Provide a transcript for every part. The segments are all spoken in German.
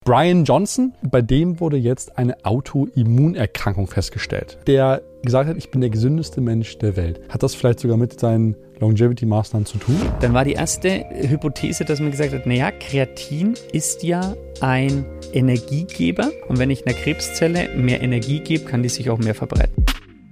Brian Johnson, bei dem wurde jetzt eine Autoimmunerkrankung festgestellt. Der gesagt hat, ich bin der gesündeste Mensch der Welt. Hat das vielleicht sogar mit seinen Longevity-Maßnahmen zu tun? Dann war die erste Hypothese, dass man gesagt hat, naja, Kreatin ist ja ein Energiegeber und wenn ich einer Krebszelle mehr Energie gebe, kann die sich auch mehr verbreiten.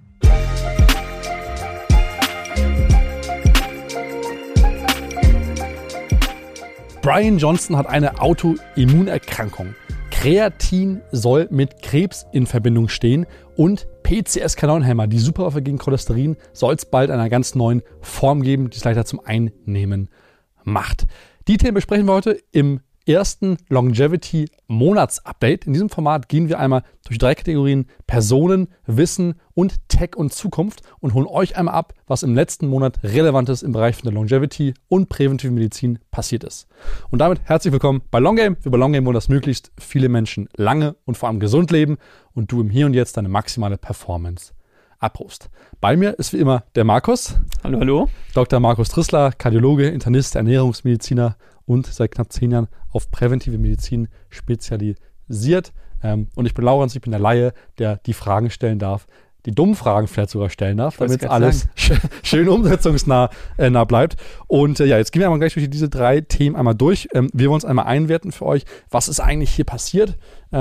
Brian Johnson hat eine Autoimmunerkrankung. Kreatin soll mit Krebs in Verbindung stehen und PCSK9-Hämmer, die Superwaffe gegen Cholesterin, soll es bald einer ganz neuen Form geben, die es leichter zum Einnehmen macht. Die Themen besprechen wir heute im ersten Longevity-Monats-Update. In diesem Format gehen wir einmal durch 3 Kategorien Personen, Wissen und Tech und Zukunft und holen euch einmal ab, was im letzten Monat Relevantes im Bereich von der Longevity und präventiven Medizin passiert ist. Und damit herzlich willkommen bei Long Game. Wir bei Long Game wollen, dass möglichst viele Menschen lange und vor allem gesund leben und du im Hier und Jetzt deine maximale Performance abrufst. Bei mir ist wie immer der Markus. Hallo, hallo. Dr. Markus Trissler, Kardiologe, Internist, Ernährungsmediziner und seit knapp 10 Jahren auf präventive Medizin spezialisiert. Und ich bin Laurens, ich bin der Laie, der die Fragen stellen darf, die dummen Fragen vielleicht sogar stellen darf, damit alles schön umsetzungsnah bleibt. Und jetzt gehen wir einmal gleich durch diese 3 Themen einmal durch. Wir wollen uns einmal einwerten für euch, was ist eigentlich hier passiert,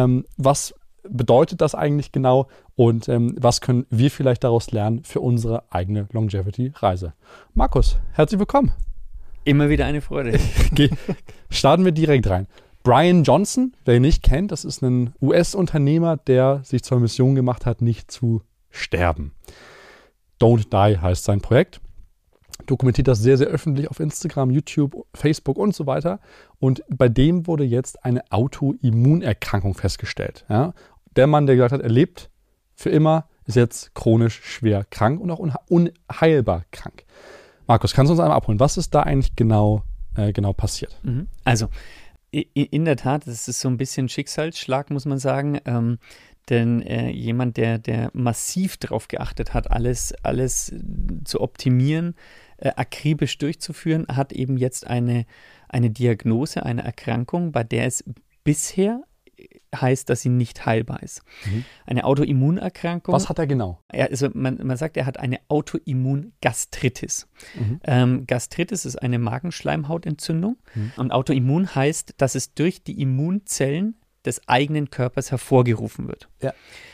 was bedeutet das eigentlich genau und was können wir vielleicht daraus lernen für unsere eigene Longevity-Reise. Markus, herzlich willkommen. Immer wieder eine Freude. Starten wir direkt rein. Brian Johnson, wer ihn nicht kennt, das ist ein US-Unternehmer, der sich zur Mission gemacht hat, nicht zu sterben. Don't Die heißt sein Projekt. Dokumentiert das sehr, sehr öffentlich auf Instagram, YouTube, Facebook und so weiter. Und bei dem wurde jetzt eine Autoimmunerkrankung festgestellt. Ja? Der Mann, der gesagt hat, er lebt für immer, ist jetzt chronisch schwer krank und auch unheilbar krank. Markus, kannst du uns einmal abholen? Was ist da eigentlich genau passiert? Also, in der Tat, das ist so ein bisschen Schicksalsschlag, muss man sagen. Denn jemand, der massiv darauf geachtet hat, alles zu optimieren, akribisch durchzuführen, hat eben jetzt eine Diagnose, eine Erkrankung, bei der es bisher heißt, dass sie nicht heilbar ist. Eine Autoimmunerkrankung. Was hat er genau? Also man sagt, er hat eine Autoimmungastritis. Gastritis ist eine Magenschleimhautentzündung. Und Autoimmun heißt, dass es durch die Immunzellen des eigenen Körpers hervorgerufen wird. Ja.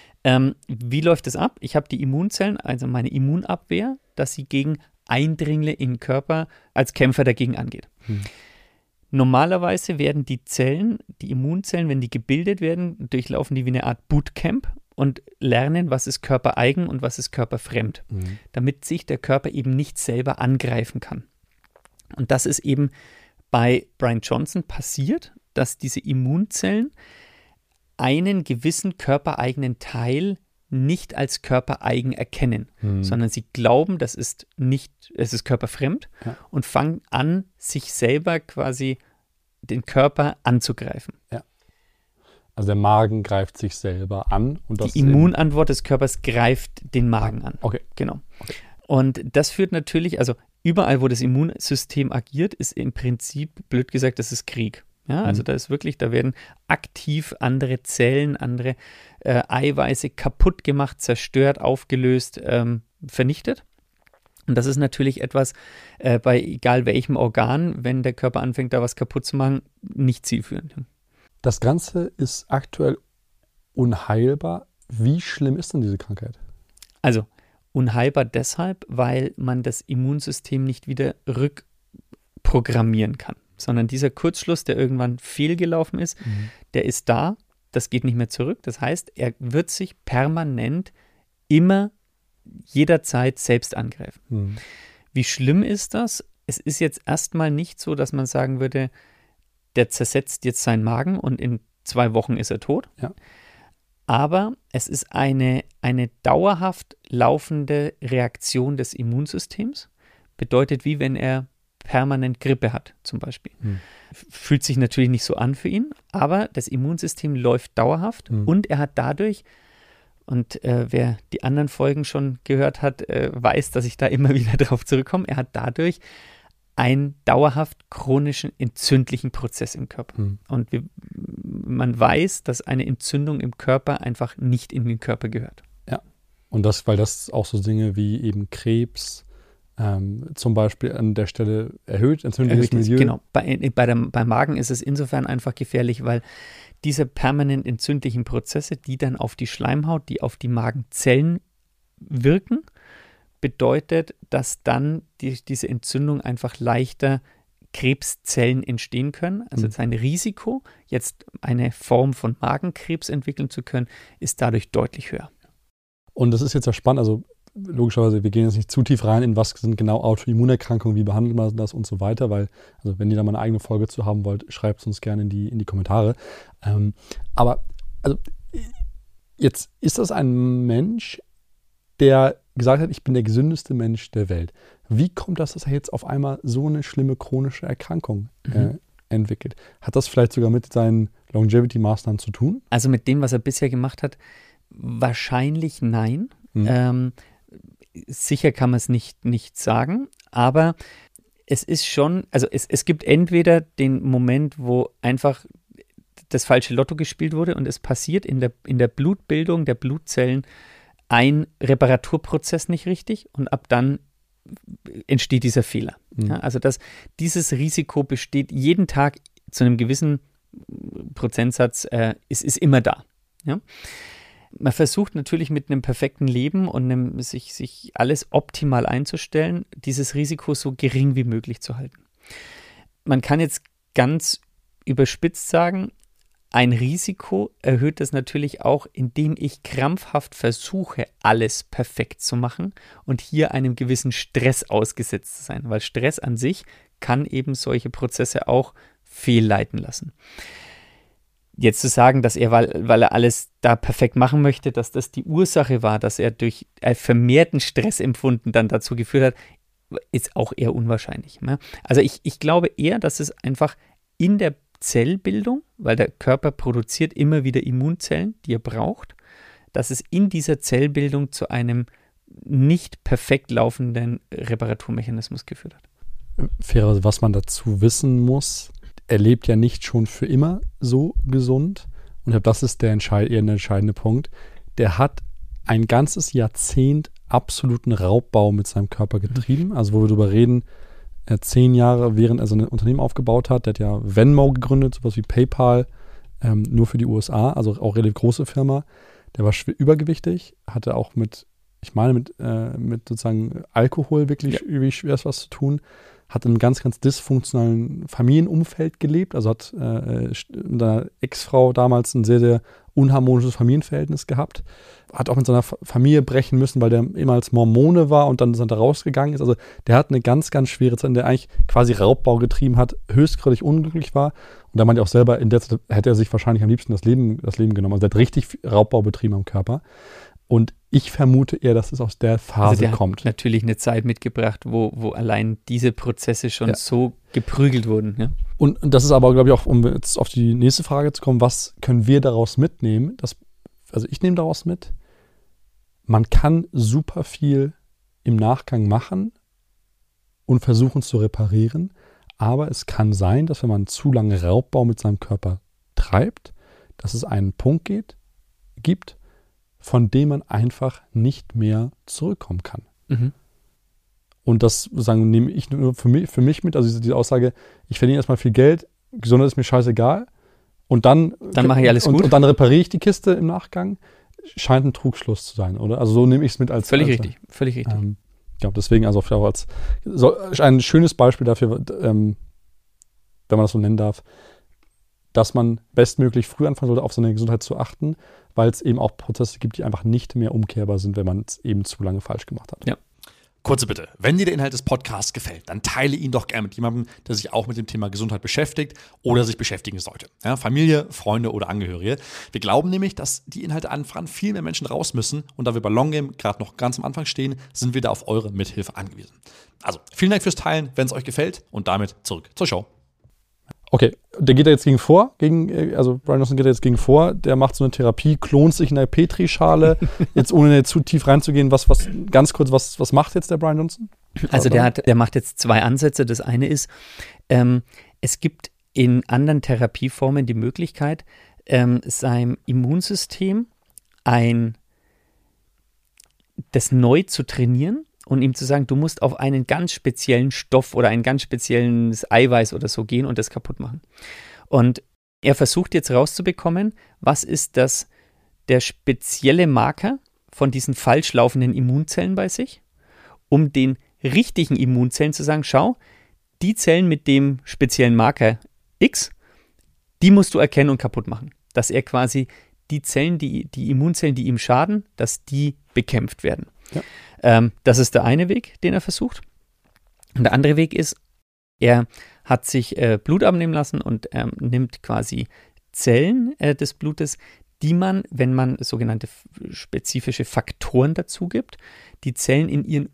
Wie läuft es ab? Ich habe die Immunzellen, also meine Immunabwehr, dass sie gegen Eindringlinge in den Körper als Kämpfer dagegen angeht. Normalerweise werden die Immunzellen, wenn die gebildet werden, durchlaufen die wie eine Art Bootcamp und lernen, was ist körpereigen und was ist körperfremd, damit sich der Körper eben nicht selber angreifen kann. Und das ist eben bei Brian Johnson passiert, dass diese Immunzellen einen gewissen körpereigenen Teil nicht als körpereigen erkennen, sondern sie glauben, es ist körperfremd und fangen an, sich selber quasi den Körper anzugreifen. Ja. Also der Magen greift sich selber an. Und das die Immunantwort des Körpers greift den Magen an. Okay. Genau. Okay. Und das führt natürlich, also überall, wo das Immunsystem agiert, ist im Prinzip, blöd gesagt, das ist Krieg. Ja, also da werden aktiv andere Zellen, andere Eiweiße kaputt gemacht, zerstört, aufgelöst, vernichtet. Und das ist natürlich etwas bei egal welchem Organ, wenn der Körper anfängt, da was kaputt zu machen, nicht zielführend. Das Ganze ist aktuell unheilbar. Wie schlimm ist denn diese Krankheit? Also unheilbar deshalb, weil man das Immunsystem nicht wieder rückprogrammieren kann. Sondern dieser Kurzschluss, der irgendwann fehlgelaufen ist, der ist da, das geht nicht mehr zurück. Das heißt, er wird sich permanent immer jederzeit selbst angreifen. Wie schlimm ist das? Es ist jetzt erstmal nicht so, dass man sagen würde, der zersetzt jetzt seinen Magen und in 2 Wochen ist er tot. Ja. Aber es ist eine dauerhaft laufende Reaktion des Immunsystems. Bedeutet, wie wenn er permanent Grippe hat, zum Beispiel. Fühlt sich natürlich nicht so an für ihn, aber das Immunsystem läuft dauerhaft und er hat dadurch, und wer die anderen Folgen schon gehört hat, weiß, dass ich da immer wieder drauf zurückkomme, er hat dadurch einen dauerhaft chronischen entzündlichen Prozess im Körper. Und man weiß, dass eine Entzündung im Körper einfach nicht in den Körper gehört. Ja, und weil das auch so Dinge wie eben Krebs zum Beispiel an der Stelle erhöht, entzündliches Milieu. Genau, beim Magen ist es insofern einfach gefährlich, weil diese permanent entzündlichen Prozesse, die dann auf die Schleimhaut, die auf die Magenzellen wirken, bedeutet, dass dann diese Entzündung einfach leichter Krebszellen entstehen können. Also sein Risiko, jetzt eine Form von Magenkrebs entwickeln zu können, ist dadurch deutlich höher. Und das ist jetzt ja spannend, also logischerweise, wir gehen jetzt nicht zu tief rein in was sind genau Autoimmunerkrankungen, wie behandelt man das und so weiter, weil, also wenn ihr da mal eine eigene Folge zu haben wollt, schreibt es uns gerne in die Kommentare. Aber, also, jetzt ist das ein Mensch, der gesagt hat, ich bin der gesündeste Mensch der Welt. Wie kommt das, dass er jetzt auf einmal so eine schlimme chronische Erkrankung entwickelt? Hat das vielleicht sogar mit seinen Longevity-Maßnahmen zu tun? Also mit dem, was er bisher gemacht hat, wahrscheinlich nein. Sicher kann man es nicht sagen, aber es ist schon, also es gibt entweder den Moment, wo einfach das falsche Lotto gespielt wurde und es passiert in der Blutbildung der Blutzellen ein Reparaturprozess nicht richtig und ab dann entsteht dieser Fehler. Ja, also dieses Risiko besteht jeden Tag zu einem gewissen Prozentsatz, ist immer da. Ja? Man versucht natürlich mit einem perfekten Leben und sich alles optimal einzustellen, dieses Risiko so gering wie möglich zu halten. Man kann jetzt ganz überspitzt sagen, ein Risiko erhöht das natürlich auch, indem ich krampfhaft versuche, alles perfekt zu machen und hier einem gewissen Stress ausgesetzt zu sein, weil Stress an sich kann eben solche Prozesse auch fehlleiten lassen. Jetzt zu sagen, dass er, weil er alles da perfekt machen möchte, dass das die Ursache war, dass er durch vermehrten Stressempfunden dann dazu geführt hat, ist auch eher unwahrscheinlich. Ne? Also ich glaube eher, dass es einfach in der Zellbildung, weil der Körper produziert immer wieder Immunzellen, die er braucht, dass es in dieser Zellbildung zu einem nicht perfekt laufenden Reparaturmechanismus geführt hat. Fairerweise, was man dazu wissen muss, er lebt ja nicht schon für immer so gesund. Und ich glaube, das ist eher der entscheidende Punkt. Der hat ein ganzes Jahrzehnt absoluten Raubbau mit seinem Körper getrieben. Also wo wir darüber reden, 10 Jahre, während er so ein Unternehmen aufgebaut hat, der hat ja Venmo gegründet, sowas wie PayPal, nur für die USA, also auch relativ große Firma. Der war schwer übergewichtig, hatte auch mit sozusagen Alkohol wirklich schwer was zu tun. Hat in einem ganz, ganz dysfunktionalen Familienumfeld gelebt, also hat mit seiner Ex-Frau damals ein sehr, sehr unharmonisches Familienverhältnis gehabt. Hat auch mit seiner Familie brechen müssen, weil der immer als Mormone war und dann rausgegangen ist. Also der hat eine ganz, ganz schwere Zeit, in der eigentlich quasi Raubbau getrieben hat, höchstgradig unglücklich war. Und da meinte er auch selber, in der Zeit hätte er sich wahrscheinlich am liebsten das Leben genommen. Also der hat richtig Raubbau betrieben am Körper. Und ich vermute eher, dass es aus der Phase kommt. Hat natürlich eine Zeit mitgebracht, wo allein diese Prozesse schon so geprügelt wurden. Ja? Und das ist aber, glaube ich, auch, um jetzt auf die nächste Frage zu kommen, was können wir daraus mitnehmen? Also ich nehme daraus mit, man kann super viel im Nachgang machen und versuchen zu reparieren, aber es kann sein, dass wenn man zu lange Raubbau mit seinem Körper treibt, dass es einen Punkt gibt, von dem man einfach nicht mehr zurückkommen kann. Und das nehme ich nur für mich mit, also diese Aussage, ich verdiene erstmal viel Geld, Gesundheit ist mir scheißegal und dann mache ich alles gut. Und dann repariere ich die Kiste im Nachgang, scheint ein Trugschluss zu sein, oder? Also so nehme ich es mit als... Völlig richtig. Ja, deswegen also auch als ein schönes Beispiel dafür, wenn man das so nennen darf, dass man bestmöglich früh anfangen sollte, auf seine Gesundheit zu achten, weil es eben auch Prozesse gibt, die einfach nicht mehr umkehrbar sind, wenn man es eben zu lange falsch gemacht hat. Ja. Kurze Bitte, wenn dir der Inhalt des Podcasts gefällt, dann teile ihn doch gerne mit jemandem, der sich auch mit dem Thema Gesundheit beschäftigt oder sich beschäftigen sollte. Ja, Familie, Freunde oder Angehörige. Wir glauben nämlich, dass die Inhalte an viel mehr Menschen raus müssen und da wir bei Long Game gerade noch ganz am Anfang stehen, sind wir da auf eure Mithilfe angewiesen. Also, vielen Dank fürs Teilen, wenn es euch gefällt und damit zurück zur Show. Okay, der geht da jetzt also Brian Johnson geht da jetzt gegen vor, der macht so eine Therapie, klont sich in der Petrischale, jetzt ohne zu tief reinzugehen, was macht jetzt der Brian Johnson? Also der macht jetzt 2 Ansätze. Das eine ist, es gibt in anderen Therapieformen die Möglichkeit, seinem Immunsystem das neu zu trainieren und ihm zu sagen, du musst auf einen ganz speziellen Stoff oder ein ganz spezielles Eiweiß oder so gehen und das kaputt machen. Und er versucht jetzt rauszubekommen, was ist der spezielle Marker von diesen falsch laufenden Immunzellen bei sich, um den richtigen Immunzellen zu sagen, schau, die Zellen mit dem speziellen Marker X, die musst du erkennen und kaputt machen. Dass er quasi die Zellen, die Immunzellen, die ihm schaden, dass die bekämpft werden. Ja. Das ist der eine Weg, den er versucht. Und der andere Weg ist, er hat sich Blut abnehmen lassen und nimmt quasi Zellen des Blutes, die man, wenn man sogenannte spezifische Faktoren dazu gibt, die Zellen in ihr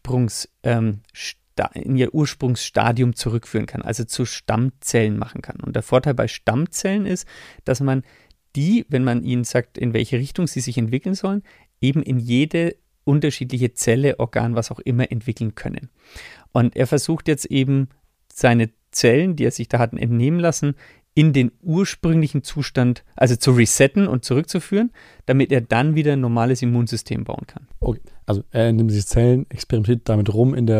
Ursprungsstadium zurückführen kann, also zu Stammzellen machen kann. Und der Vorteil bei Stammzellen ist, dass man die, wenn man ihnen sagt, in welche Richtung sie sich entwickeln sollen, eben in jede unterschiedliche Zelle, Organ, was auch immer entwickeln können. Und er versucht jetzt eben seine Zellen, die er sich da hat entnehmen lassen, in den ursprünglichen Zustand, also zu resetten und zurückzuführen, damit er dann wieder ein normales Immunsystem bauen kann. Okay. Also er nimmt sich Zellen, experimentiert damit rum im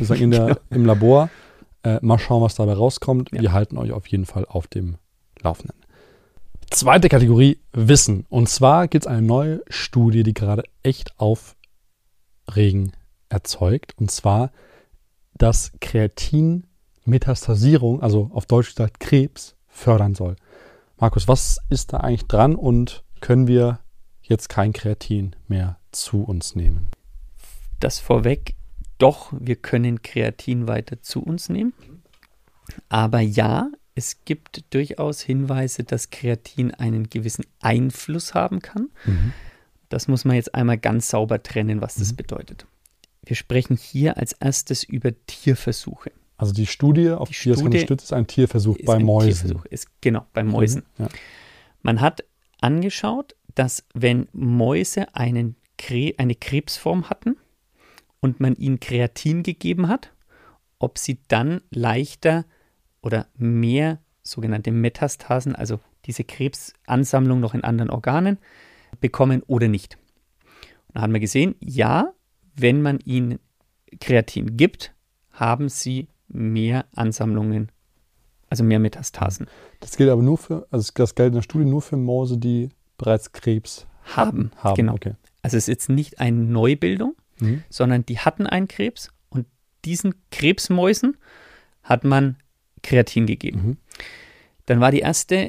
Labor. Mal schauen, was dabei rauskommt. Ja. Wir halten euch auf jeden Fall auf dem Laufenden. Zweite Kategorie, Wissen. Und zwar gibt es eine neue Studie, die gerade echt Aufregen erzeugt. Und zwar, dass Kreatin Metastasierung, also auf Deutsch gesagt Krebs, fördern soll. Markus, was ist da eigentlich dran und können wir jetzt kein Kreatin mehr zu uns nehmen? Das vorweg, doch, wir können Kreatin weiter zu uns nehmen. Aber ja, es gibt durchaus Hinweise, dass Kreatin einen gewissen Einfluss haben kann. Mhm. Das muss man jetzt einmal ganz sauber trennen, was das bedeutet. Wir sprechen hier als erstes über Tierversuche. Also die Studie, auf die das unterstützt, ist ein Tierversuch bei Mäusen. Genau, bei Mäusen. Ja. Man hat angeschaut, dass wenn Mäuse eine Krebsform hatten und man ihnen Kreatin gegeben hat, ob sie dann leichter oder mehr sogenannte Metastasen, also diese Krebsansammlung noch in anderen Organen, bekommen oder nicht. Und da haben wir gesehen, ja, wenn man ihnen Kreatin gibt, haben sie mehr Ansammlungen, also mehr Metastasen. Das gilt aber das gilt in der Studie nur für Mäuse, die bereits Krebs haben. Genau. Okay. Also es ist jetzt nicht eine Neubildung, sondern die hatten einen Krebs und diesen Krebsmäusen hat man Kreatin gegeben. Mhm. Dann war die erste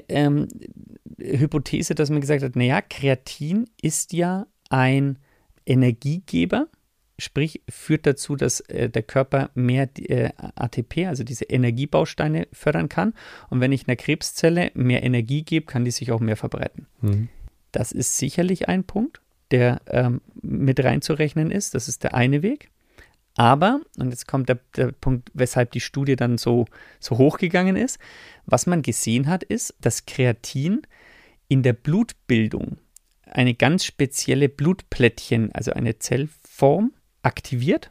Hypothese, dass man gesagt hat, naja, Kreatin ist ja ein Energiegeber, sprich führt dazu, dass der Körper mehr ATP, also diese Energiebausteine, fördern kann. Und wenn ich einer Krebszelle mehr Energie gebe, kann die sich auch mehr verbreiten. Mhm. Das ist sicherlich ein Punkt, der mit reinzurechnen ist. Das ist der eine Weg. Aber, und jetzt kommt der Punkt, weshalb die Studie dann so hochgegangen ist, was man gesehen hat, ist, dass Kreatin in der Blutbildung eine ganz spezielle Blutplättchen, also eine Zellform, aktiviert.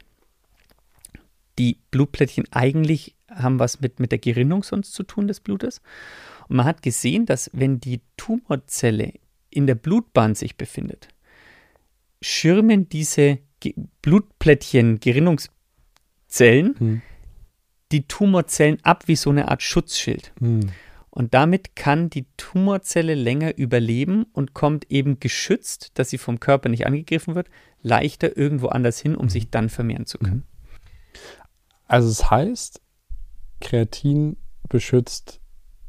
Die Blutplättchen eigentlich haben was mit der Gerinnung sonst zu tun des Blutes. Und man hat gesehen, dass wenn die Tumorzelle in der Blutbahn sich befindet, schirmen diese Blutplättchen, Gerinnungszellen, die Tumorzellen ab wie so eine Art Schutzschild. Und damit kann die Tumorzelle länger überleben und kommt eben geschützt, dass sie vom Körper nicht angegriffen wird, leichter irgendwo anders hin, um sich dann vermehren zu können. Also es heißt, Kreatin beschützt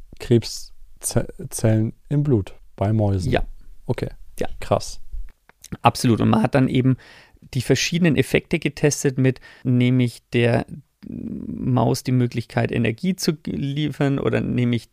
Krebszellen im Blut bei Mäusen. Ja. Okay. Ja. Krass. Absolut. Und man hat dann eben die verschiedenen Effekte getestet mit, nämlich der Maus die Möglichkeit, Energie zu liefern oder nehme ich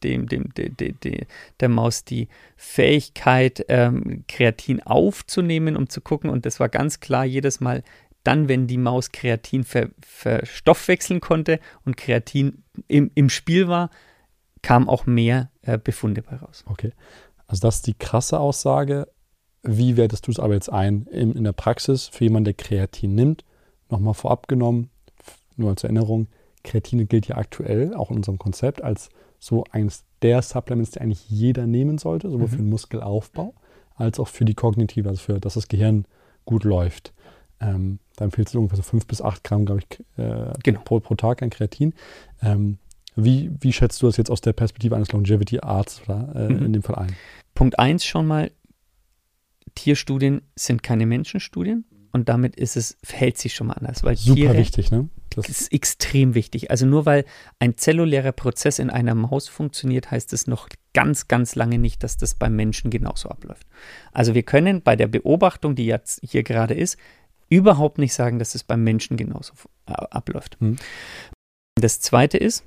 der Maus die Fähigkeit, Kreatin aufzunehmen, um zu gucken. Und das war ganz klar jedes Mal, dann, wenn die Maus Kreatin verstoffwechseln konnte und Kreatin im Spiel war, kam auch mehr Befunde bei raus. Okay, also das ist die krasse Aussage. Wie wertest du es aber jetzt ein in der Praxis für jemanden, der Kreatin nimmt? Nochmal vorab genommen, nur als Erinnerung, Kreatin gilt ja aktuell, auch in unserem Konzept, als so eines der Supplements, die eigentlich jeder nehmen sollte, sowohl für den Muskelaufbau als auch für die kognitive, also für, dass das Gehirn gut läuft. Da empfiehlt es ungefähr so 5 bis 8 Gramm, glaube ich, pro Tag an Kreatin. Wie schätzt du das jetzt aus der Perspektive eines Longevity-Arztes in dem Fall ein? Punkt 1 schon mal, Tierstudien sind keine Menschenstudien und damit verhält sich schon mal anders. Weil Super Tiere, wichtig, ne? Das ist extrem wichtig. Also nur weil ein zellulärer Prozess in einer Maus funktioniert, heißt es noch ganz, ganz lange nicht, dass das beim Menschen genauso abläuft. Also wir können bei der Beobachtung, die jetzt hier gerade ist, überhaupt nicht sagen, dass es beim Menschen genauso abläuft. Das Zweite ist,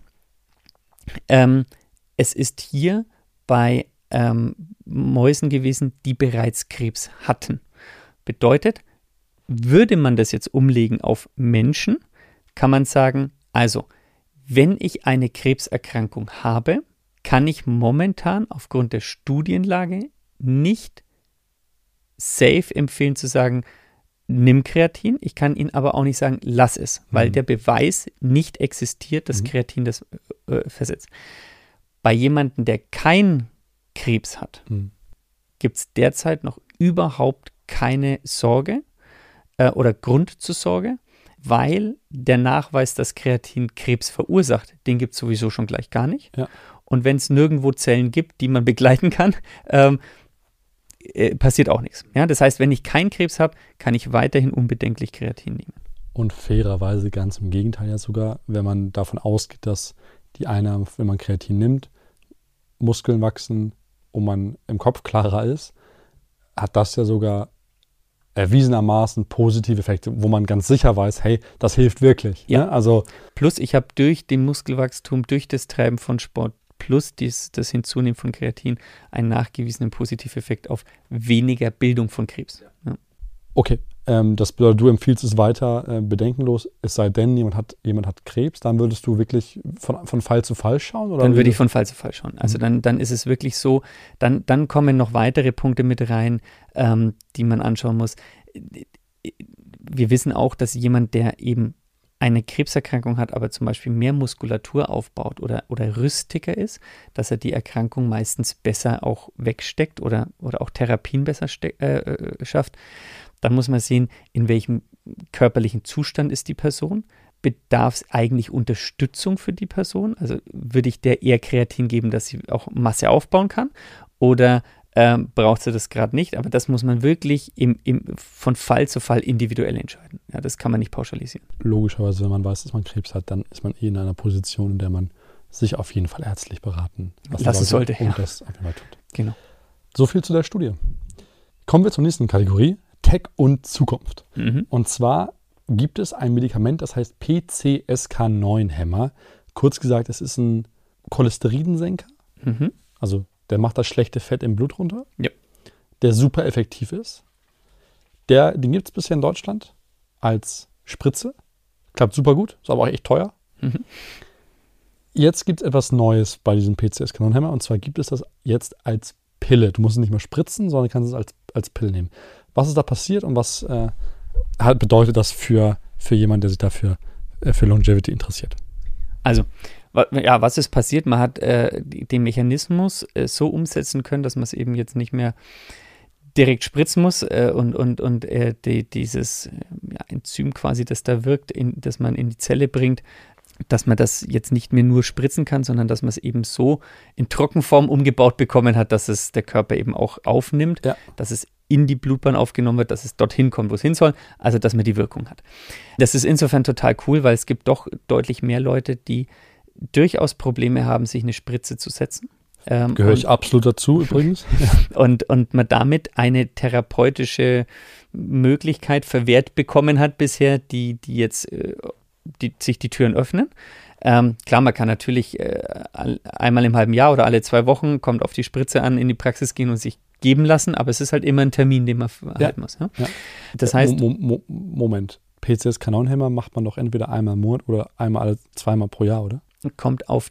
es ist hier bei Mäusen gewesen, die bereits Krebs hatten. Bedeutet, würde man das jetzt umlegen auf Menschen, kann man sagen, also, wenn ich eine Krebserkrankung habe, kann ich momentan aufgrund der Studienlage nicht safe empfehlen zu sagen, nimm Kreatin. Ich kann Ihnen aber auch nicht sagen, lass es, weil der Beweis nicht existiert, dass Kreatin das versetzt. Bei jemandem, der kein Krebs hat, gibt es derzeit noch überhaupt keine Sorge oder Grund zur Sorge, weil der Nachweis, dass Kreatin Krebs verursacht, den gibt es sowieso schon gleich gar nicht. Ja. Und wenn es nirgendwo Zellen gibt, die man begleiten kann, passiert auch nichts. Ja, das heißt, wenn ich keinen Krebs habe, kann ich weiterhin unbedenklich Kreatin nehmen. Und fairerweise ganz im Gegenteil ja sogar, wenn man davon ausgeht, dass die Einnahme, wenn man Kreatin nimmt, Muskeln wachsen und man im Kopf klarer ist, hat das ja sogar erwiesenermaßen positive Effekte, wo man ganz sicher weiß, hey, das hilft wirklich. Ja. Ne? Also plus ich habe durch den Muskelwachstum, durch das Treiben von Sport, plus das Hinzunehmen von Kreatin einen nachgewiesenen Positiveffekt auf weniger Bildung von Krebs. Ja. Okay, das bedeutet, du empfiehlst es weiter bedenkenlos, es sei denn, jemand hat Krebs, dann würdest du wirklich von Fall zu Fall schauen? Oder dann würde ich von Fall zu Fall schauen. Also dann ist es wirklich so, dann kommen noch weitere Punkte mit rein, die man anschauen muss. Wir wissen auch, dass jemand, der eben eine Krebserkrankung hat, aber zum Beispiel mehr Muskulatur aufbaut oder rüstiger ist, dass er die Erkrankung meistens besser auch wegsteckt oder auch Therapien besser schafft. Dann muss man sehen, in welchem körperlichen Zustand ist die Person. Bedarf es eigentlich Unterstützung für die Person? Also würde ich der eher Kreatin geben, dass sie auch Masse aufbauen kann? Oder braucht sie das gerade nicht? Aber das muss man wirklich von Fall zu Fall individuell entscheiden. Ja, das kann man nicht pauschalisieren. Logischerweise, wenn man weiß, dass man Krebs hat, dann ist man in einer Position, in der man sich auf jeden Fall ärztlich beraten lassen sollte. Und das auf jeden Fall tut. Genau. So viel zu der Studie. Kommen wir zur nächsten Kategorie. Tech und Zukunft. Und zwar gibt es ein Medikament, das heißt PCSK9-Hämmer. Kurz gesagt, es ist ein Cholesterinsenker. Also der macht das schlechte Fett im Blut runter. Ja. Der super effektiv ist. Den gibt es bisher in Deutschland als Spritze. Klappt super gut, ist aber auch echt teuer. Jetzt gibt es etwas Neues bei diesem PCSK9-Hämmer und zwar gibt es das jetzt als Pille. Du musst es nicht mehr spritzen, sondern kannst es als Pille nehmen. Was ist da passiert und was bedeutet das für jemanden, der sich dafür für Longevity interessiert? Also, ja, was ist passiert? Man hat den Mechanismus so umsetzen können, dass man es eben jetzt nicht mehr direkt spritzen muss und dieses Enzym quasi, das da wirkt, das man in die Zelle bringt, dass man das jetzt nicht mehr nur spritzen kann, sondern dass man es eben so in Trockenform umgebaut bekommen hat, dass es der Körper eben auch aufnimmt, dass es in die Blutbahn aufgenommen wird, dass es dorthin kommt, wo es hin soll, also dass man die Wirkung hat. Das ist insofern total cool, weil es gibt doch deutlich mehr Leute, die durchaus Probleme haben, sich eine Spritze zu setzen. Gehöre ich absolut dazu übrigens. Und man damit eine therapeutische Möglichkeit verwehrt bekommen hat bisher, die jetzt sich die Türen öffnen. Klar, man kann natürlich einmal im halben Jahr oder alle 2 Wochen, kommt auf die Spritze an, in die Praxis gehen und sich geben lassen, aber es ist halt immer ein Termin, den man halten muss. Ja? Ja. Das heißt, Moment, PCSK9-Hämmer macht man doch entweder einmal im Monat oder zweimal pro Jahr, oder? Kommt auf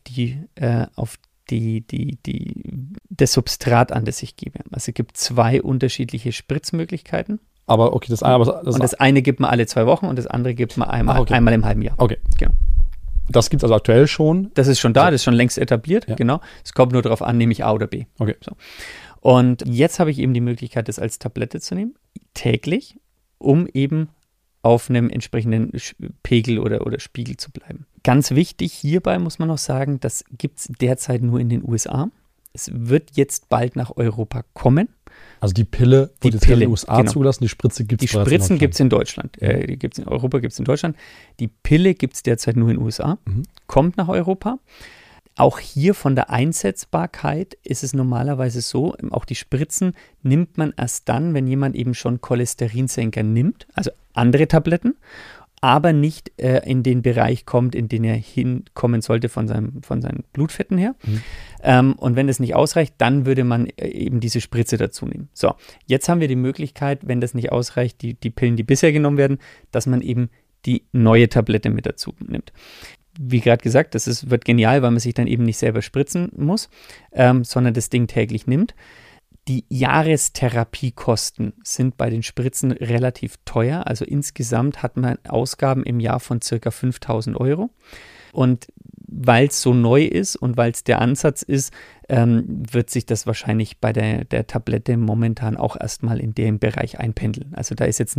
das Substrat an, das ich gebe. Also es gibt 2 unterschiedliche Spritzmöglichkeiten Aber okay, das eine gibt man alle 2 Wochen und das andere gibt man einmal im halben Jahr. Okay. Genau. Das gibt es also aktuell schon. Das ist schon da, das ist schon längst etabliert, genau. Es kommt nur darauf an, nehme ich A oder B. Okay. So. Und jetzt habe ich eben die Möglichkeit, das als Tablette zu nehmen, täglich, um eben auf einem entsprechenden Pegel oder Spiegel zu bleiben. Ganz wichtig hierbei muss man noch sagen, das gibt es derzeit nur in den USA. Es wird jetzt bald nach Europa kommen. Also die Pille wird jetzt in den USA zugelassen, die Spritze gibt es bereits in Deutschland. Die Spritzen gibt es in Deutschland. Die gibt's in Europa, gibt es in Deutschland. Die Pille gibt es derzeit nur in den USA, kommt nach Europa. Auch hier von der Einsetzbarkeit ist es normalerweise so, auch die Spritzen nimmt man erst dann, wenn jemand eben schon Cholesterinsenker nimmt, also andere Tabletten, aber nicht in den Bereich kommt, in den er hinkommen sollte von seinen Blutfetten her. Und wenn das nicht ausreicht, dann würde man eben diese Spritze dazu nehmen. So, jetzt haben wir die Möglichkeit, wenn das nicht ausreicht, die Pillen, die bisher genommen werden, dass man eben die neue Tablette mit dazu nimmt. Wie gerade gesagt, wird genial, weil man sich dann eben nicht selber spritzen muss, sondern das Ding täglich nimmt. Die Jahrestherapiekosten sind bei den Spritzen relativ teuer. Also insgesamt hat man Ausgaben im Jahr von ca. 5.000 €. Und weil es so neu ist und weil es der Ansatz ist, wird sich das wahrscheinlich bei der Tablette momentan auch erstmal in dem Bereich einpendeln. Also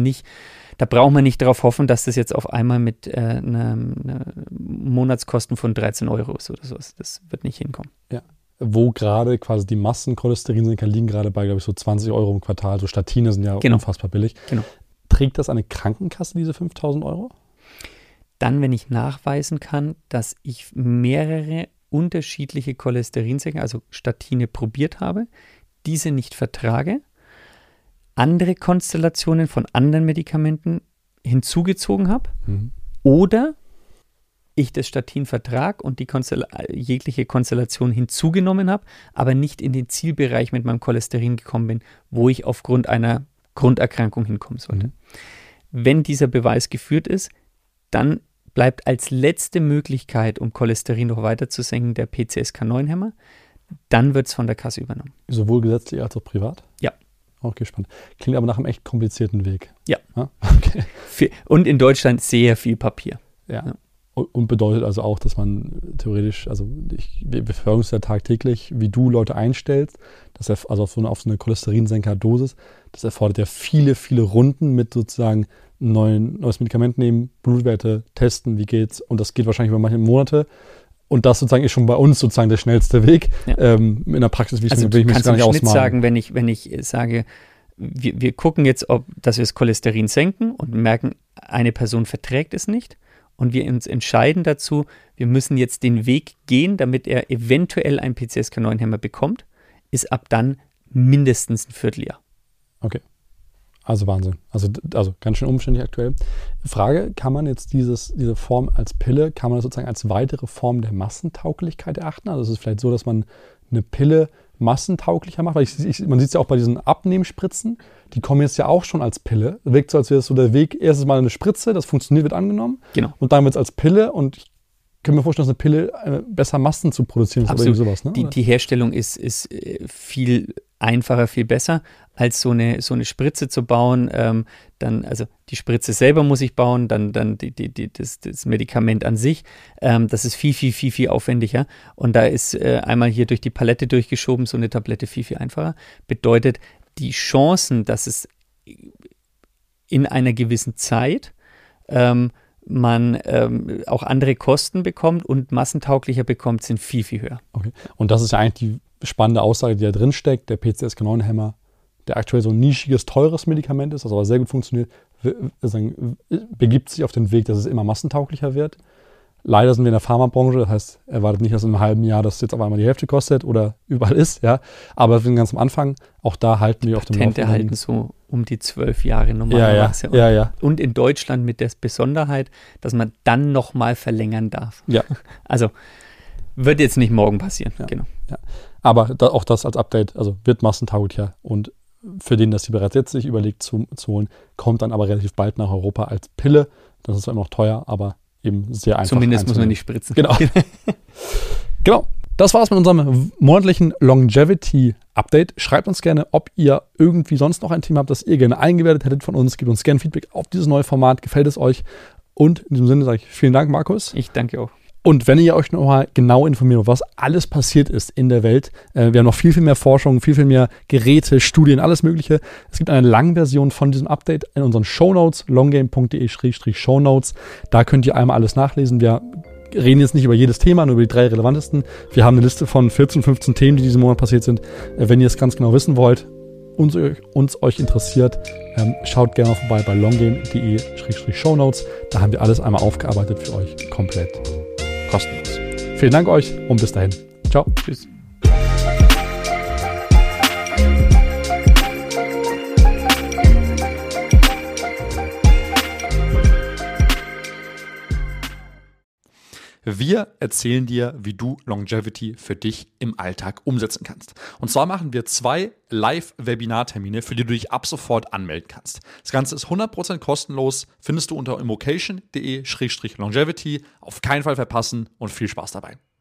da braucht man nicht darauf hoffen, dass das jetzt auf einmal mit einer Monatskosten von 13 € ist oder sowas. Das wird nicht hinkommen. Ja. Wo gerade quasi die Massencholesterinsenker liegen gerade bei, glaube ich, so 20 € im Quartal. So Statine sind ja unfassbar billig. Genau. Trägt das eine Krankenkasse, diese 5.000 €? Dann, wenn ich nachweisen kann, dass ich mehrere unterschiedliche Cholesterinsenker, also Statine, probiert habe, diese nicht vertrage, andere Konstellationen von anderen Medikamenten hinzugezogen habe oder ich das Statin vertrag und die jegliche Konstellation hinzugenommen habe, aber nicht in den Zielbereich mit meinem Cholesterin gekommen bin, wo ich aufgrund einer Grunderkrankung hinkommen sollte. Wenn dieser Beweis geführt ist, dann bleibt als letzte Möglichkeit, um Cholesterin noch weiter zu senken, der PCSK9-Hämmer. Dann wird es von der Kasse übernommen. Sowohl gesetzlich als auch privat? Ja. Okay, spannend. Klingt aber nach einem echt komplizierten Weg. Ja. Okay. Und in Deutschland sehr viel Papier. Ja. Und bedeutet also auch, dass man theoretisch, also wir verfolgen es ja tagtäglich, wie du Leute einstellst, also auf so eine Cholesterinsenker-Dosis, das erfordert ja viele, viele Runden mit sozusagen neues Medikament nehmen, Blutwerte testen, wie geht's, und das geht wahrscheinlich über manche Monate. Und das sozusagen ist schon bei uns sozusagen der schnellste Weg. Ja. In der Praxis, will ich mir gar nicht ausmalen. Kannst du sagen, wenn ich sage, wir gucken jetzt, dass wir das Cholesterin senken und merken, eine Person verträgt es nicht, und wir uns entscheiden dazu, wir müssen jetzt den Weg gehen, damit er eventuell einen PCSK9-Hämmer bekommt, ist ab dann mindestens ein Vierteljahr. Okay. Also Wahnsinn. Also ganz schön umständlich aktuell. Frage, kann man jetzt diese Form als Pille, kann man das sozusagen als weitere Form der Massentauglichkeit erachten? Also es ist vielleicht so, dass man eine Pille massentauglicher macht, weil man sieht es ja auch bei diesen Abnehmspritzen, die kommen jetzt ja auch schon als Pille. Wirkt so, als wäre es so der Weg, erstes Mal eine Spritze, das funktioniert, wird angenommen. Genau. Und dann wird es als Pille, und ich kann mir vorstellen, dass eine Pille besser Massen zu produzieren ist. Absolut. Oder sowas. Ne? Die Herstellung ist viel einfacher, viel besser, als so eine Spritze zu bauen. Also die Spritze selber muss ich bauen, dann das Medikament an sich. Das ist viel, viel, viel, viel aufwendiger. Und da ist einmal hier durch die Palette durchgeschoben, so eine Tablette viel, viel einfacher. Bedeutet, die Chancen, dass es in einer gewissen Zeit man auch andere Kosten bekommt und massentauglicher bekommt, sind viel, viel höher. Okay. Und das ist ja eigentlich die spannende Aussage, die da drin steckt. Der PCSK9-Hämmer, der aktuell so ein nischiges, teures Medikament ist, das aber sehr gut funktioniert, begibt sich auf den Weg, dass es immer massentauglicher wird. Leider sind wir in der Pharmabranche, das heißt, erwartet nicht, dass in einem halben Jahr das jetzt auf einmal die Hälfte kostet oder überall ist, ja. Aber wir sind ganz am Anfang, auch da halten wir auf dem Patente halten so um die 12 Jahre normalerweise. Ja. Und in Deutschland mit der Besonderheit, dass man dann nochmal verlängern darf. Ja. Also wird jetzt nicht morgen passieren. Ja. Genau. Ja. Aber auch das als Update, also wird massentauglicher, und für den, das sie bereits jetzt sich überlegt zu holen, kommt dann aber relativ bald nach Europa als Pille. Das ist zwar immer noch teuer, aber eben sehr einfach. Zumindest muss man nicht spritzen. Genau. Genau. Das war's mit unserem monatlichen Longevity-Update. Schreibt uns gerne, ob ihr irgendwie sonst noch ein Thema habt, das ihr gerne eingewertet hättet von uns. Gebt uns gerne Feedback auf dieses neue Format. Gefällt es euch? Und in diesem Sinne sage ich vielen Dank, Markus. Ich danke auch. Und wenn ihr euch nochmal genau informiert, was alles passiert ist in der Welt, wir haben noch viel, viel mehr Forschung, viel, viel mehr Geräte, Studien, alles Mögliche. Es gibt eine Langversion von diesem Update in unseren Shownotes, longgame.de/shownotes. Da könnt ihr einmal alles nachlesen. Wir reden jetzt nicht über jedes Thema, nur über die 3 relevantesten. Wir haben eine Liste von 14, 15 Themen, die diesen Monat passiert sind. Wenn ihr es ganz genau wissen wollt, uns euch interessiert, schaut gerne mal vorbei bei longgame.de/shownotes. Da haben wir alles einmal aufgearbeitet für euch komplett kostenlos. Vielen Dank euch und bis dahin. Ciao. Tschüss. Wir erzählen dir, wie du Longevity für dich im Alltag umsetzen kannst. Und zwar machen wir 2 Live-Webinar-Termine, für die du dich ab sofort anmelden kannst. Das Ganze ist 100% kostenlos, findest du unter immocation.de/longevity. Auf keinen Fall verpassen und viel Spaß dabei.